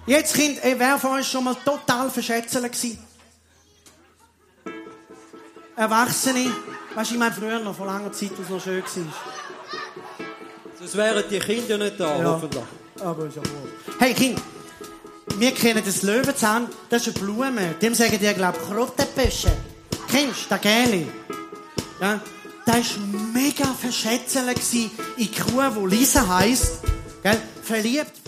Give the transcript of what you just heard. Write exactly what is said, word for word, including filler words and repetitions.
Jetzt, Kind, ey, wer von euch schon mal total verschätzelt gewesen? Erwachsene. Weißt du, ich meine früher noch, vor langer Zeit, als es noch schön war. Sonst wären die Kinder nicht da, Ja. hoffentlich. Aber ist ja wohl. Hey, Kind. Wir kennen das Löwenzahn, das ist eine Blume. Dem sagen die, glaube ich, Krottenbüsche. Kennst du, der Gäli? Ja, der war mega verschätzelt in die Kuh, die Lisa heisst. Gell? Verliebt